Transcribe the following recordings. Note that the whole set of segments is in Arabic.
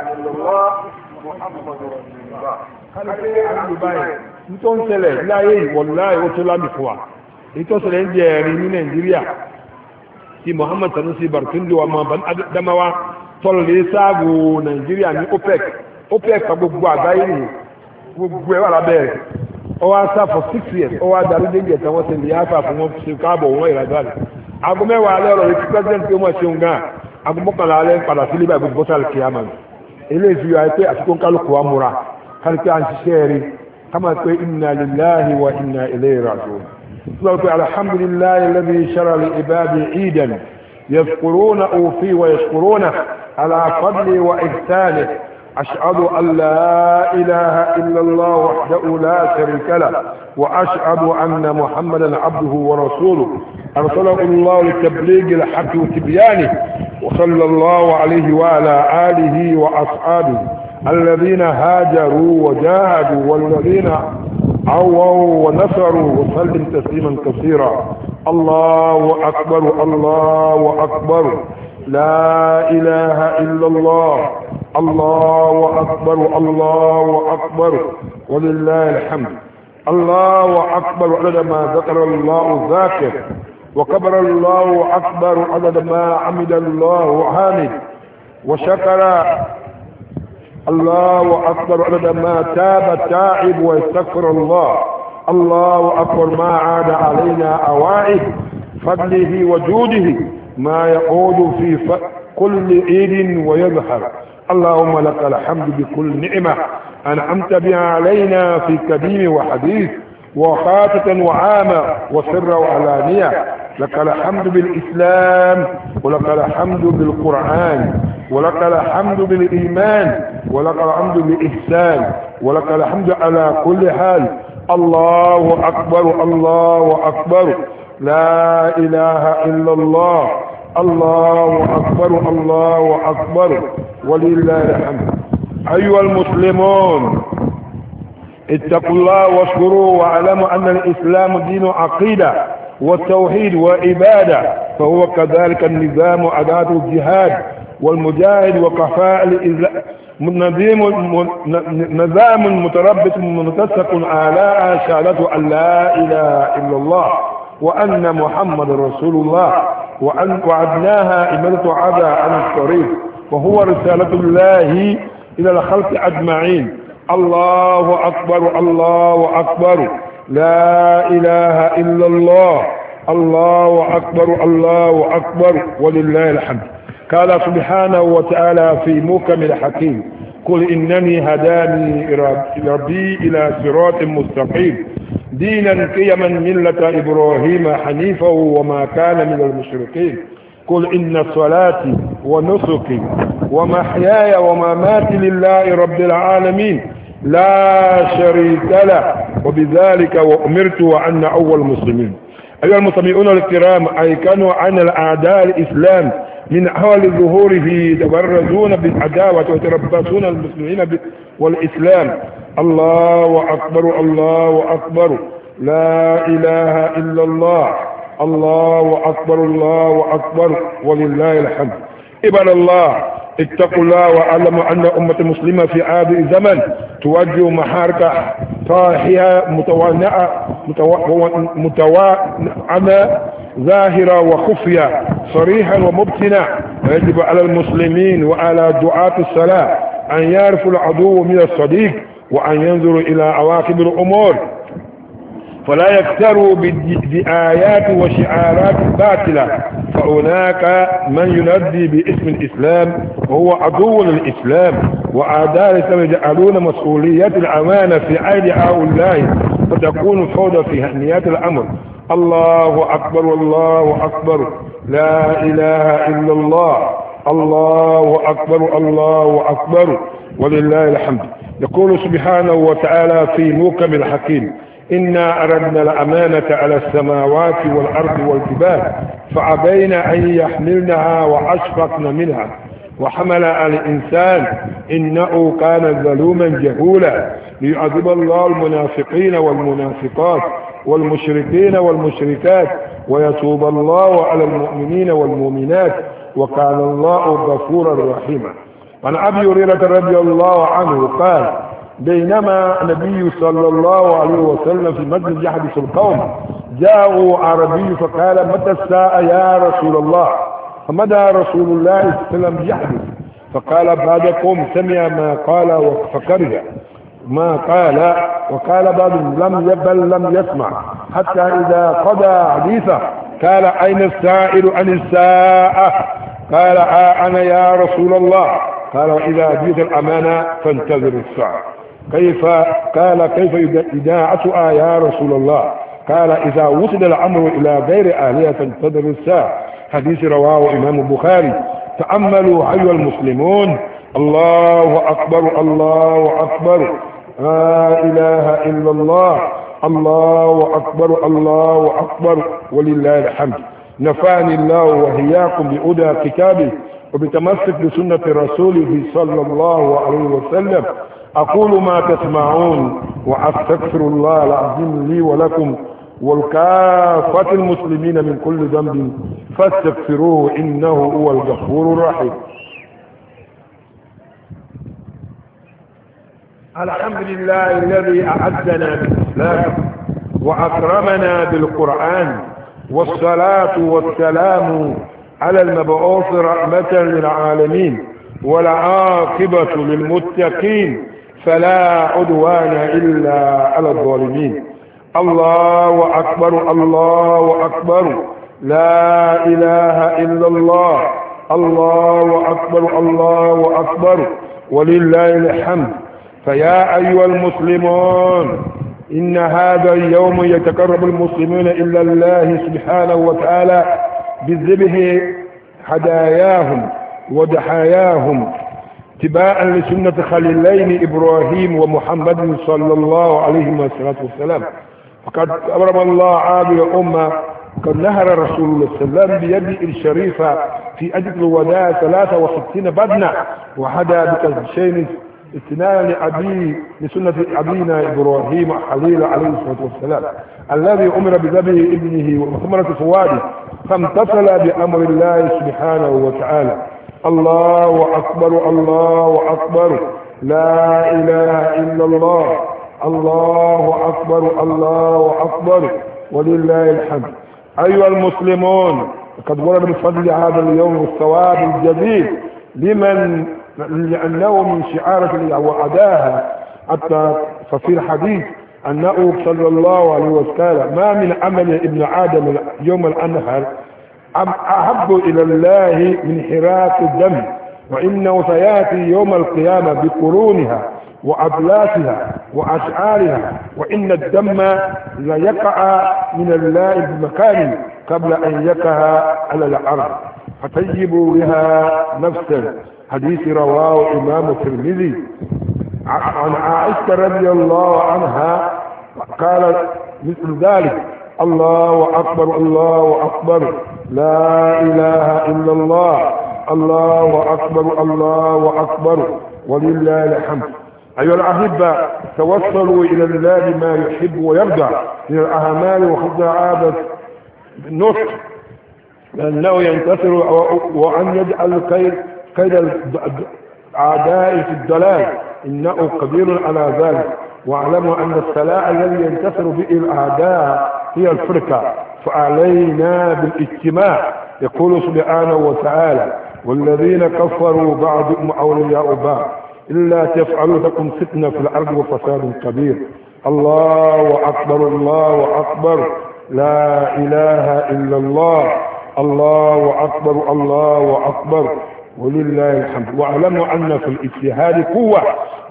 إلا الله محمد رسول الله. kálífẹ́ àlùbáyé nítorí ń ṣẹlẹ̀ láyé ìwọ̀láyé ó tó lámì fún wa èyí tó ṣẹlẹ̀ ń jẹ ẹ̀rin ní nàìjíríà tí Muhammad Sanusi Barkindo ọmọ Adamawa tọ́lọ̀ lè sáàbù nàìjíríà ní OPEC pa gbogbo àgbáyé ní gbogbo ẹwà lábẹ́rẹ̀ ó wá sá for 6 years ó wá darí dé ìjẹta wọn ti lè yáfà fún wọn ṣe káàbọ̀ wọn ìrajá rẹ̀ aago mẹ́wàá alẹ́ ọ̀rọ̀ ètí president tó mọ̀ ṣeun gan aago mọ́kànlá alẹ́ padà sí libya gbogbo bọ́sàlì kìámà eléyìí fi wáyé pé àsìkò kálukú wa múra kálukú à ń ṣiṣẹ́ rí kama pé inna lillahi wa inna ilayhi raji'un sọ pé alhamdulillahi alladhi shara li ibadi idan yadhkurunahu fi wa yashkuruna ala fadli wa ihsanihi أشهد أن لا إله إلا الله وحده لا شريك له وأشهد أن محمدا عبده ورسوله أرسله الله لتبليغ الحق وتبيانه وصلى الله عليه وعلى آله وأصحابه الذين هاجروا وجاهدوا والذين عووا ونصروا وسلم تسليما كثيرا الله أكبر الله أكبر لا إله إلا الله الله أكبر الله أكبر ولله الحمد الله أكبر عدد ما ذكر الله ذاكر وكبر الله أكبر عدد ما عمد الله حامد وشكر الله أكبر عدد ما تاب تائب ويستغفر الله الله أكبر ما عاد علينا أوائد فضله وجوده ما يقود في كل عيد ويظهر اللهم لك الحمد بكل نعمة أنعمت بها علينا في قديم وحديث وخاصة وعامة وسر وعلانية لك الحمد بالإسلام ولك الحمد بالقرآن ولك الحمد بالإيمان ولك الحمد بالإحسان ولك الحمد على كل حال الله أكبر الله أكبر لا إله إلا الله الله أكبر الله أكبر ولله الحمد أيها المسلمون اتقوا الله واشكروا واعلموا أن الإسلام دين عقيدة والتوحيد وعبادة فهو كذلك النظام أداة الجهاد والمجاهد وكفاء نظام متربط متسق على شهادة أن لا إله إلا الله وأن محمد رسول الله وأن وعدناها إمالة عدا عن الطريق وهو رسالة الله إلى الخلق أجمعين الله أكبر الله أكبر لا إله إلا الله الله أكبر الله أكبر ولله الحمد قال سبحانه وتعالى في محكم الحكيم قل إنني هداني ربي إلى صراط مستقيم دينا قيما ملة إبراهيم حنيفا وما كان من المشركين قل إن صلاتي ونسكي ومحياي ومماتي لله رب العالمين لا شريك له وبذلك وأمرت وأنا أول مسلمين أيها المستمعون الكرام أيقنوا عن الأعداء الإسلام من حال ظهوره يتبرزون بالعداوة ويتربصون المسلمين والإسلام الله أكبر الله أكبر لا إله إلا الله الله أكبر الله أكبر ولله الحمد عباد الله اتقوا الله واعلموا أن أمة المسلمة في هذا الزمن توجه محارك طاحية متوانعة ظاهرة وخفية صريحا ومبتنة ويجب على المسلمين وعلى دعاة الصلاة أن يعرفوا العدو من الصديق وأن ينظروا إلى عواقب الأمور فلا يكتروا بآيات وشعارات باطلة فهناك من ينادي باسم الإسلام وهو عدو للإسلام وأعداء الإسلام يجعلون مسؤولية الأمانة في أيدي هؤلاء فتكون فوضى في هنيات الأمر الله أكبر والله أكبر لا إله إلا الله الله أكبر الله أكبر ولله الحمد يقول سبحانه وتعالى في محكم الحكيم إنا أردنا الأمانة على السماوات والأرض والجبال فأبين أن يحملنها وأشفقن منها وحملها الإنسان إنه كان ظلوما جهولا ليعذب الله المنافقين والمنافقات والمشركين والمشركات ويتوب الله على المؤمنين والمؤمنات وكان الله غفورا رحيما وعن أبي هريرة رضي الله عنه قال بينما النبي صلى الله عليه وسلم في مجلس يحدث القوم جاءوا عربي فقال متى الساعة يا رسول الله؟ فمدى رسول الله صلى الله عليه وسلم يحدث فقال بعدكم سمع ما قال فكره ما قال وقال بعض لم يسمع حتى إذا قضى حديثه قال أين السائل عن الساعة؟ قال أنا يا رسول الله. قال وإذا جئت الأمانة فانتظر الساعة. كيف؟ قال كيف إذاعتها يا رسول الله؟ قال إذا وصل الأمر إلى غير أهلها فانتظر الساعة. حديث رواه إمام البخاري. تأملوا أيها المسلمون. الله أكبر الله أكبر لا إله إلا الله الله أكبر الله أكبر ولله الحمد. نفعني الله وإياكم بهدى كتابه وبتمسك بسنة رسوله صلى الله عليه وسلم. أقول ما تسمعون وأستغفر الله العظيم لي ولكم والكافة المسلمين من كل ذنب فاستغفروه إنه هو الغفور الرحيم. الحمد لله الذي أعزنا بالإسلام وأكرمنا بالقرآن والصلاة والسلام على المبعوث رحمة للعالمين والعاقبة للمتقين فلا عدوان إلا على الظالمين. الله أكبر الله أكبر لا إله إلا الله الله أكبر الله أكبر ولله الحمد. فيا أيها المسلمون إن هذا اليوم يتقرب المسلمون إلى الله سبحانه وتعالى بالذبح هداياهم ودحاياهم اتباعا لسنة خليلين إبراهيم ومحمد صلى الله عليه وسلم. فقد أمر الله عابر الأمة قد نهر رسول الله صلى الله عليه وسلم بيده الشريفة في أجل الوداع 63 بدنة وهدى بكشين استنانا لسنة أبينا إبراهيم خليل عليه الصلاة والسلام الذي أمر بذبح ابنه وثمرة فواده فامتثل بأمر الله سبحانه وتعالى. الله أكبر الله أكبر لا إله إلا الله الله أكبر الله أكبر ولله الحمد. أيها المسلمون قد ورد بفضل هذا اليوم والثواب الجزيل لأنه من شعارة وأداها حتى ففي الحديث أنه صلى الله عليه وسلم ما من عمل ابن آدم يوم الأنهر أحب إلى الله من حراك الدم وإنه سيأتي يوم القيامة بقرونها وأبلاسها وأشعارها وإن الدم لا يقع من الله بمكان قبل أن يقع على الأرض فتجب بها نفسا. حديث رواه إمام الترمذي. عن عائشة رضي الله عنها قال مثل ذلك الله أكبر الله أكبر لا إله إلا الله الله أكبر الله أكبر ولله الحمد. أيها الأحبة توصلوا إلى الله بما يحب ويرضى من الأعمال وحفظ عادة النصح لأنه ينتصر وأن يجعل كيد الأعداء في الضلال إنه قدير على ذلك. واعلموا أن السلاح الذي ينتصر به الأعداء هي الفرقة فعلينا بالاجتماع. يقول سبحانه وتعالى والذين كفروا بعضهم أولياء بعض إلا تفعلوا تكن فتنة في الأرض وفساد كبير. الله أكبر الله أكبر لا إله إلا الله الله أكبر الله أكبر ولله الحمد. واعلموا أن في الاجتهاد قوة.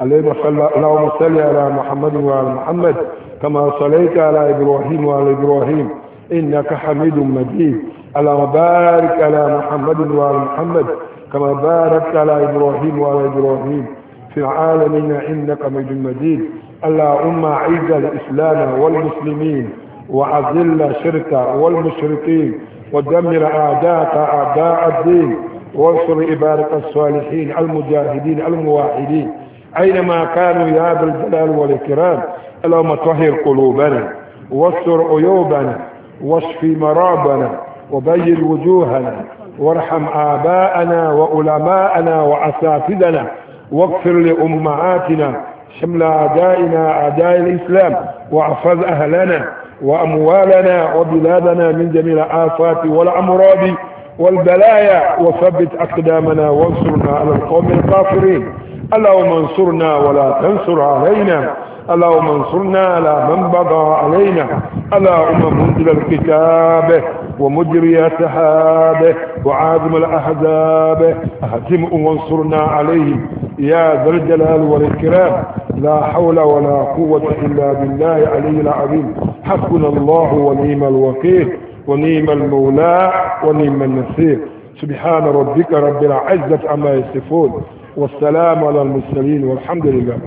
اللهم صل على محمد وعلى محمد كما صليت على إبراهيم وعلى إبراهيم إنك حميد مجيد. اللهم بارك على محمد وعلى محمد كما باركت على إبراهيم وعلى إبراهيم في العالمين إنك حميد مجيد. اللهم أعز الإسلام والمسلمين وأذل الشرك والمشركين ودمر أعداءك أعداء الدين وانصر عبادك الصالحين المجاهدين الموحدين أينما كانوا يا ذا الجلال والإكرام. اللهم طهر قلوبنا واستر عيوبنا واشف مرابنا وبيض وجوهنا وارحم آباءنا وعلماءنا وأساتذنا واغفر لأمهاتنا شمل أعدائنا أعداء الإسلام واحفظ أهلنا وأموالنا وبلادنا من جميع الآفات والأمراض والبلايا وثبت أقدامنا وانصرنا على القوم الكافرين اللهم انصرنا ولا تنصر علينا اللهم انصرنا على من بغى علينا اللهم منزل الكتاب ومجري سحابه وعازم الأحزاب اهزمهم وانصرنا عليهم يا ذا الجلال والإكرام لا حول ولا قوة إلا بالله العلي العظيم حسبنا الله ونعم الوكيل ونعم المولى ونعم النصير سبحان ربك رب العزة عما يصفون والسلام على المرسلين والحمد لله.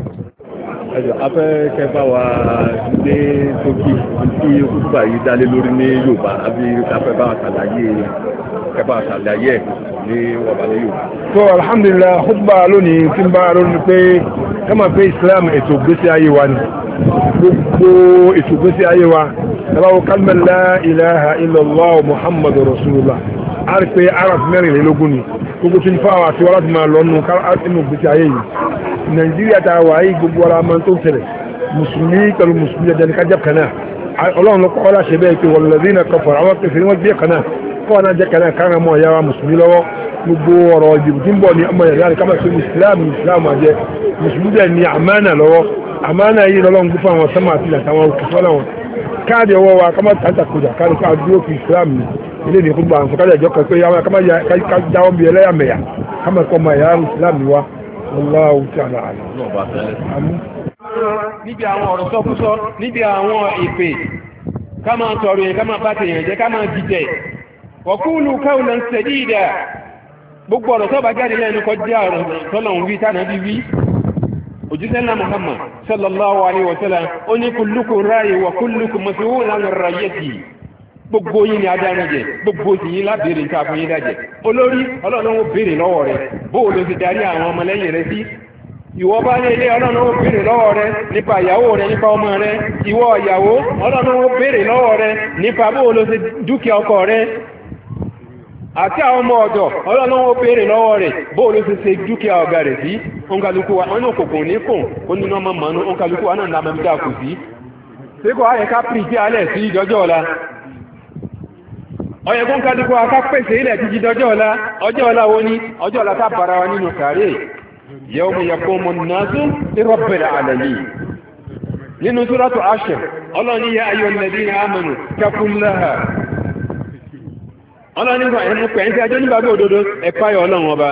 afẹ́ kẹfà wa dé tókì tí kúkúbà yìí dálé lórí ní Yorùbá àbí afẹ́ bá ṣàlàyé kẹfà ṣàlàyé ní wọ̀bà ní Yorùbá. tó alhamdulillah khutba lónìí tí ń bá lónìí pé ẹ máa pé Islam ètò ìgbésí ayé wa ni gbogbo ètò ìgbésí ayé wa ẹ̀báwo kalmar la ilaha illallah muhammadu rasulullah a rí pé arab mẹ́rìnlélógún ni gbogbo tí ń fà wá sí wọ́n láti máa lọ nínú ìgbésí ayé yìí Nàìjíríà ta wà yìí gbogbo ara máa tó tẹ̀lẹ̀ mùsùlùmí pẹ̀lú mùsùlùmí ẹ̀dẹ̀ni ká jẹ́ kanáà ọlọ́run ló kọ́ ọ́ láṣẹ bẹ́ẹ̀ pé walladhina kafaru àwọn kẹfẹ́ wọ́n jẹ́ kanáà kọ́ ọ́ náà jẹ́ kanáà kára mọ́ ọ̀yá wa mùsùlùmí lọ́wọ́ gbogbo ọ̀rọ̀ ìdìbò tí ń bọ̀ ní ọmọ ìyá rẹ̀ ká máa ṣe mùsùlùmí àjẹ́ mùsùlùmí dẹ̀ ní àmánà lọ́wọ́ àmánà yìí lọ́lọ́run gbé fún àwọn sọ́mà àti àtàwọn òkùnfọ́ náà káàdì ọwọ́ wa ká má tàǹtà kọjá káàdì ká dúró fi Islam ní ilé ní gbogbo àwọn sọ́kájà ìjọ kan pé ká jáwọ́ bí ẹlẹ́yàmẹ̀yà ká má kọ́ ọmọ ìyá Islam ní wa Allahu ta'ala àmín. níbi àwọn ọ̀rọ̀ sọ́kúsọ níbi àwọn èpè ká máa sọ̀rọ̀ yẹn ká máa bá tèèyàn jẹ́ ká máa jíjẹ waqulu qawlan sadida gbogbo ọ̀rọ̀ tó bá jáde lẹ́nu kọjá ọ̀rọ̀ tọ́lọ̀ ń wí tánà bí wí òjíṣẹ́lá Muhammad sallallahu alaihi wa sallam ó ní kullukum ra'i wa kullukum mas'ulun 'an ra'iyyati gbogbo yín ni adáran jẹ gbogbo sì yín lábẹ́rẹ̀ nǹkan fún yín dájẹ́ olórí ọlọ́run ó béèrè lọ́wọ́ rẹ̀ bóò ló ti darí àwọn ọmọlẹ́yìn rẹ̀ sí ìwọ bá ní ilé ọlọ́run ó béèrè lọ́wọ́ rẹ̀ nípa ìyàwó rẹ̀ nípa ọmọ rẹ̀ ìwọ ìyàwó ọlọ́run ó béèrè lọ́wọ́ rẹ̀ nípa bóò ló ti dúkìá ọkọ rẹ̀ àti àwọn ọmọ ọ̀dọ̀ ọlọ́run ó béèrè lọ́wọ́ rẹ̀ bóò ló ti ṣe dúkìá ọ̀gá rẹ̀ sí òǹkàlùkù wa wọn ní òkòkò ní kùn ó nínú ọmọ mọ̀nú òǹkàlùkù wa náà ń dámọ̀ dídá kù sí ṣé kò ayẹ ká pìrìtì alẹ̀ sí ìjọjọ́ ọ̀la ọyẹ kó ń kálukú aká pèsè ilẹ̀ títí dọjọ́ ọ̀la ọjọ́ ọ̀la wo ni ọjọ́ ọ̀la tá bára wa nínú sàárè yawma yaqumu an-nasu li rabbil alamin nínú suratu Ashr ọlọ́ni ya ayyuhal ladina amanu taqullaha ọlọ́ni gba ẹnu pẹ̀lú tí ajọ́ nígbà bí òdodo ẹ̀páyọ̀ ọlọ́run ọba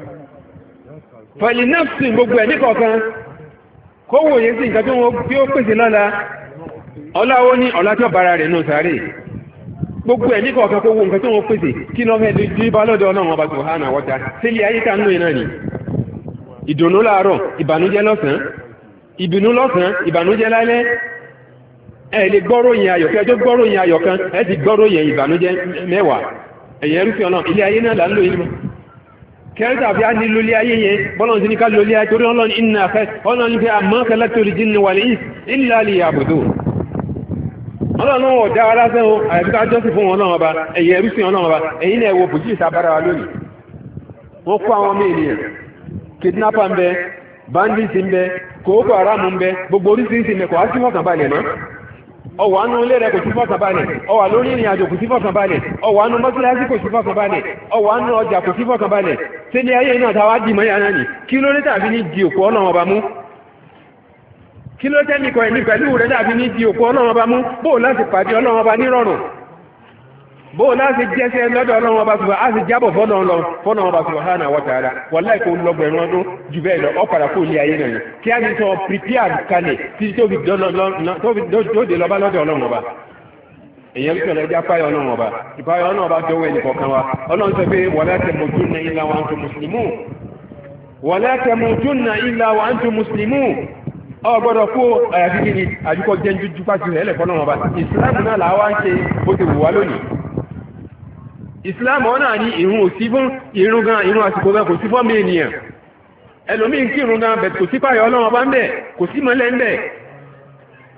fali nafsin gbogbo ẹ̀ níkọ̀ọ̀kan kó wòye sí nǹkan tí ó pèsè lọ́la ọlá ó ní ọ̀la tí ó bára rẹ̀ nù sàárè gbogbo ẹ̀ níkọ̀ọ̀kan kó wo nǹkan tí wọ́n pèsè kí lọ́ fẹ́ di bá lọ́dọ̀ ọlọ́run ọba subhanahu wa ta'ala sílẹ̀ ayé ká ń lò iná ni ìdùnnú láàárọ̀ ìbànújẹ́ lọ́sàn-án ìbínú lọ́sàn-án ìbànújẹ́ lálẹ́ ẹ lè gbọ́ròyìn ayọ̀ kí ẹjọ́ gbọ́ròyìn ayọ̀ kan ẹ ti gbọ́ròyìn ìbànújẹ́ mẹ́wàá ẹ̀yẹ rúfin ọlọ́run ilé ayé náà là ń lò yìí mọ́ kẹrìntà fi á ní lólé ayé yẹn bọ́lọ̀ sí ní ká lólé ayé torí ọlọ́run iná afẹ́ ọlọ́run fi àmọ́ khalaqtul jinna wal insa illa liya'budun ọlọ́run ọ̀dá aláṣẹ́ o àyàbíká jọ́sí fún ọlọ́run ọba ẹ̀yẹ rúfin ọlọ́run ọba ẹ̀yìn náà wo bùjí ìsàbára wa lónìí wọ́n kó àwọn ọmọ ènìyàn kidnapper ń bẹ bandits ń bẹ Boko Haram ń bẹ gbogbo oríṣiríṣi mẹ́kọ̀ọ́ á sí fọkànbalẹ̀ mọ́ ọwọ́ anú ilé rẹ̀ kò sí fọkànbalẹ̀ ọwọ́ lórí ìrìn àjò kò sí fọkànbalẹ̀ ọwọ́ anú mọ́sálásí kò sí fọkànbalẹ̀ ọwọ́ anú ọjà kò sí fọkànbalẹ̀ sílẹ̀ ayé náà táwa dì mọ́ yàrá nì kí ló dé tàbí ní di òkú ọlọ́run ọba mú kí ló tẹ́ nìkan ẹ̀mí pẹ̀lú rẹ̀ tàbí ní di òkú ọlọ́run ọba mú bóò láti pàdé ọlọ́run ọba nírọ̀rùn bóò láti jẹ́sẹ̀ lọ́dọ̀ ọlọ́run ọba ṣùgbọ́n á sì jábọ̀ fọ́nà ọba subhanahu wa ta'ala wallahi kò lọ́gbẹ̀rún ọdún jù bẹ́ẹ̀ lọ ọ̀pàdà kó ilé ayé náà kí á ní sọ prepare kalẹ̀ tí tó fi dóde lọ́ba lọ́dọ̀ ọlọ́run ọba èyàn tó lẹ́jà páyọ̀ ọlọ́run ọba ìpáyọ̀ ọlọ́run ọba jọ̀wọ́ ẹnì kọ̀ọ̀kan wa ọlọ́run sọ pé wala tamutunna illa wa antum muslimun wala tamutunna illa wa antum muslimun ọgbọ́dọ̀ kó àyàfi kí ni àjùkọ jẹ́ jújú pàṣẹ rẹ̀ lẹ́kọ̀ọ́ náà ọba ìsìláàmù náà làwa ń ṣe bó ti wù wá lónìí ìsìláàmù ọ̀nà ní ìrun òsí fún ìrun gan ìrun àsìkò gan kò sí fọ́ mi ènìyàn ẹlòmíín kí ìrun gan bẹ̀ kò sí páyọ̀ ọlọ́run ọba ń bẹ̀ kò sí mọ́lẹ̀ ń bẹ̀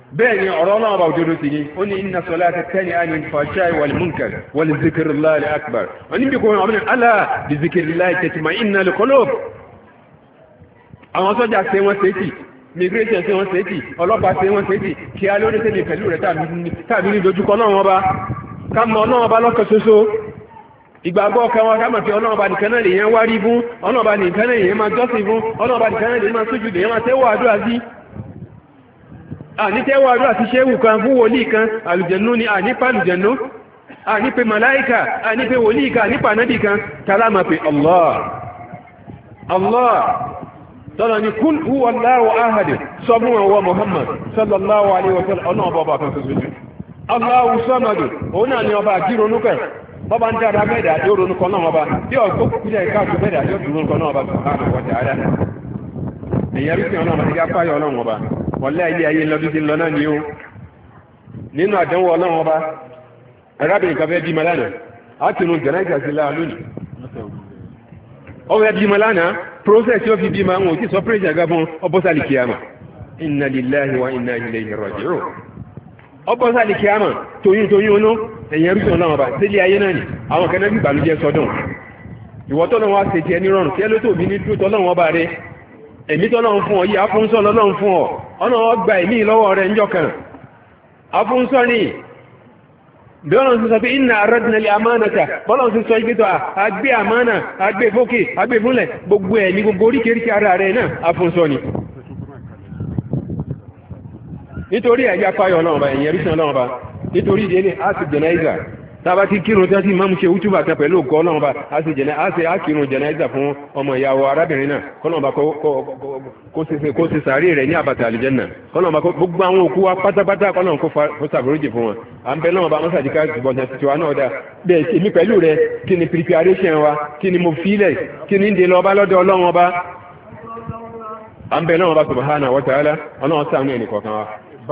bẹ́ẹ̀ ni ọ̀rọ̀ náà bá òdodo sí ni ó ní inna salata tanha anil fahsha'i wal munkar wa li dhikrillahi akbar wọ́n ní bí kò wọ́n ala bi dhikrillahi tatma'innul qulub àwọn sọ́jà ṣe wọ́n ṣe tì migration ṣe wọ́n ṣe tì ọlọ́pàá ṣe wọ́n ṣe tì kí a lóde tẹ́lẹ̀ pẹ̀lú rẹ̀ tàbí ní dojúkọ náà wọ́n bá ká mọ náà bá lọ́kọ̀ ṣoṣo ìgbàgbọ́ ọkàn wa ká mọ̀ pé ọlọ́run bá nìkan náà lè yẹn wárí fún ọlọ́run bá nìkan náà lè yẹn máa jọ́sìn fún ọlọ́run bá nìkan náà lè máa sójú lè yẹn máa tẹ́wọ́ àdúrà sí ànítẹ́wọ́ àdúrà sí ṣéwù kan fún wòlíì kan àlùjẹ̀nú ni ànípa àlùjẹ̀nú ànípe màláìkà ànípe wòlíì kan ànípa ànábì kan tàlámà pé Allah tọ́lọ ni kul huwa Allahu ahad sọ fún wọn Muhammad sallallahu alaihi wa sallam ọ̀nà ọba kan tuntun Allahu samad òun náà ni ọba àjíronú pẹ̀ bọ́bá ń dára mẹ́dà yóò ronú kan náà ọba tí ọ̀gbọ́ kúrẹ́ ìkáàtù mẹ́dà yóò ronú kan náà ọba subhanahu wa ta'ala èyàn rí sí ọlọ́run àti gáfáyọ̀ ọlọ́run ọba wọlé ilé ayé lọ́dún tí ń lọ náà ni ó nínú àdánwò ọlọ́run ọba arábìnrin kan fẹ́ bímọ lánàá á ti rún jẹ̀náìjà sí láà lónìí ọwọ́ bímọ lánàá process tí ó fi bímọ àwọn òtí sọ pírẹ́jà gá fún ọbọ́sálì kìámà inna lillahi wa inna ilayhi raji'un ọbọ́sálì kìámà tóyún onú èyàn rí sí ọlọ́run ọba sílé ayé náà ni àwọn kan náà bí ìbànújẹ́ sọdún ìwọ́tọ́ náà wá ṣe tiẹ̀ nírọ̀rùn tí ẹ ló tóbi ní dúró tọ́lọ́run ọba rẹ ẹ̀mí tọ́lọ́run fún ọ yí afúnṣọ́ lọ́lọ́run fún ọ ọ̀nà ọgbà ẹ̀mí lọ́wọ́ rẹ̀ ńjọ́ kan afúnṣọ́ ni bí ọlọ́run ti sọ pé inna aradna li amánata bọ́lọ́run ti sọ ìgbẹ́tọ̀ àgbé àmánà àgbé fókè àgbé fúnlẹ̀ gbogbo ẹ̀mí gbogbo oríkèríkè ara rẹ̀ náà afúnṣọ́ ni nítorí ẹ̀yà payọ̀ ọlọ́run ọba ẹ̀yẹ rísàn ọlọ́run ọba nítorí ìdílé á sì jẹ̀náìzà tàbá ti kírun tí wọ́n ti máa mú ṣe útúbà kan pẹ̀lú ògọ́ ọlọ́run ọba á sì kírun jẹ̀náìzà fún ọmọ ìyàwó arábìnrin náà kọ́nà ọba kó ṣe sàárè rẹ̀ ní àbàtà àlìjẹ́nà kọ́nà ọba gbogbo àwọn òkú wa pátápátá kọ́nà kó ṣàforíjì fún wọn à ń bẹ náà ọba mọ́sàdíkà gbọ̀ngàn tiwa náà dá bẹ́ẹ̀ èmi pẹ̀lú rẹ̀ kí ni preparation wa kí ni mo fílẹ̀ kí ni ń de lọ ọba lọ́dọ̀ ọlọ́run ọba à ń bẹ náà ọba subhanahu wa ta'ala ọlọ́run ṣàánú ẹnì kọ̀ọ̀kan wa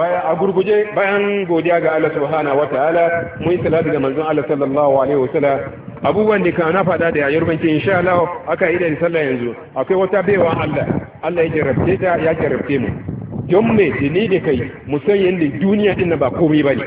bayan godiya ga Allah subhanahu wa ta'ala mun salatu ga manzon Allah sallallahu alaihi wasallam abubuwan da kana fada da yayar banki insha Allah aka yi da sallah yanzu akwai wata baiwa Allah ya jarabce ta ya jarabce mu don me ni da kai mu san yanda duniya din ba komai bane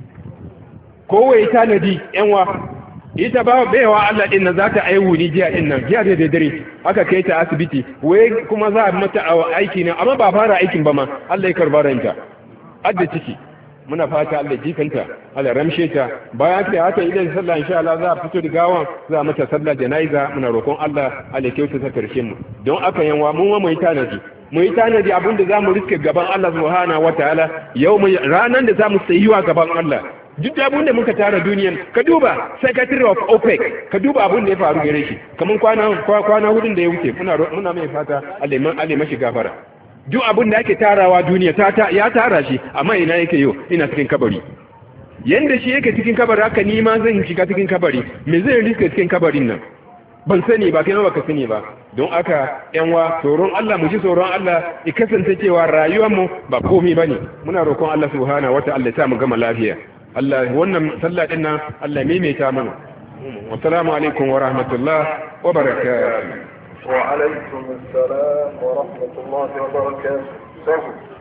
kowai ta nadi yanwa ita ba baiwa Allah din nan za ta aiwu ni jiya din nan jiya da dare aka kai ta asibiti wai kuma za a mata aiki ne amma ba fara aikin ba ma Allah ya karba ranta adda ciki muna fata Allah jikanta Allah ramshe ta bayan sai haka idan sallah insha Allah za a fito da gawan za a mata sallah janaiza muna roƙon Allah Allah kyauta ta karshe mu don aka yanwa mun mu yi tanadi abinda za mu riske gaban Allah subhanahu wataala yau mu ranan da za mu tsayuwa gaban Allah duk abin da muka tara duniyan ka duba secretary of OPEC ka duba abin da ya faru gare shi kaman kwana hudun da ya wuce muna mai fata Allah mashi gafara duk abin da ake tarawa duniya ya tara shi amma ina yake yau ina cikin kabari yanda shi yake cikin kabari haka ni ma zan shiga cikin kabari me zai riska cikin kabarin nan ban sani ba kai ma baka sani ba don aka yanwa tsoron Allah mu ji tsoron Allah ya kasance cewa rayuwar mu ba komai bane muna roƙon Allah subhanahu wataala ya sa mu gama lafiya Allah wannan sallah din nan Allah maimaita mana assalamu alaikum wa rahmatullah wa barakatuh وعليكم السلام ورحمة الله وبركاته.